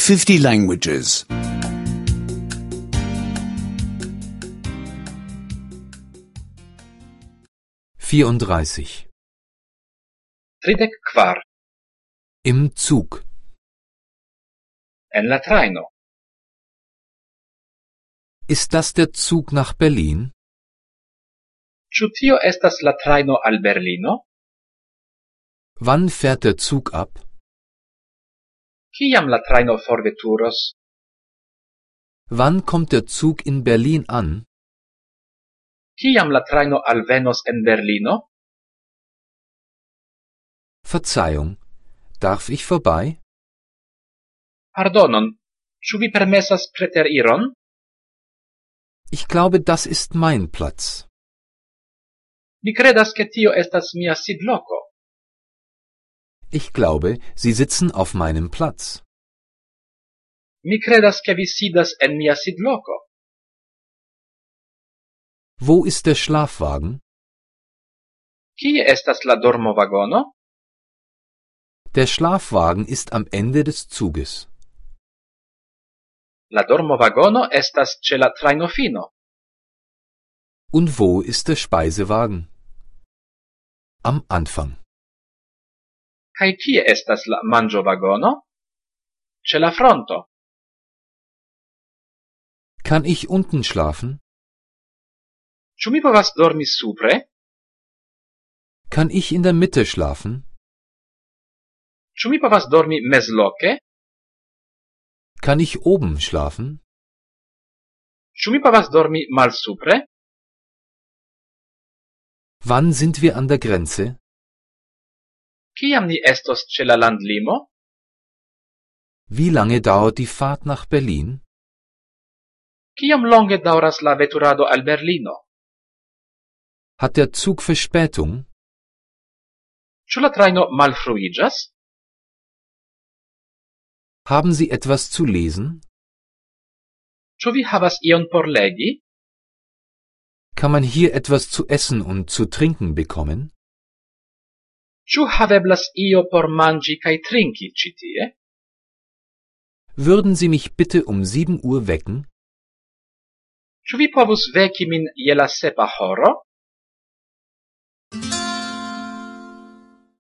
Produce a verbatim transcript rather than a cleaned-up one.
fifty languages. vierunddreißig. Tridek kvar. Im Zug. En la trajno. Ist das der Zug nach Berlin? Ĉu tio estas la trajno al Berlino? Wann fährt der Zug ab? Kiam la trajno forveturos? Wann kommt der Zug in Berlin an? Kiam la trajno alvenos en Berlino? Verzeihung, darf ich vorbei? Pardonon, ĉu vi permesas preteriron? Ich glaube, das ist mein Platz. Mi kredas ke tio estas mia sidloko. Ich glaube, Sie sitzen auf meinem Platz. Mi kredas ke vi sidas en mia sidloko. Wo ist der Schlafwagen? Kie estas la dormovagono? Der Schlafwagen ist am Ende des Zuges. La dormovagono estas ĉe la trajnofino. Und wo ist der Speisewagen? Am Anfang. Kaj kie estas la manĝovagono? Ĉe la fronto. Kann ich unten schlafen? Ĉu mi povas dormi supre? Kann ich in der Mitte schlafen? Ĉu mi povas dormi mezloke? Kann ich oben schlafen? Ĉu mi povas dormi malsupre? Wann sind wir an der Grenze? Kiam ni estos ĉe la landlimo? Wie lange dauert die Fahrt nach Berlin? Kiom longe daŭras la veturado al Berlino? Hat der Zug Verspätung? Ĉu la trajno malfruiĝas? Haben Sie etwas zu lesen? Ĉu vi havas ion por legi? Kann man hier etwas zu essen und zu trinken bekommen? Ĉu haveblas io por manĝi kaj trinki ĉi tie? Würden Sie mich bitte um sieben Uhr wecken? Ĉu vi povus veki min je la sepa horo?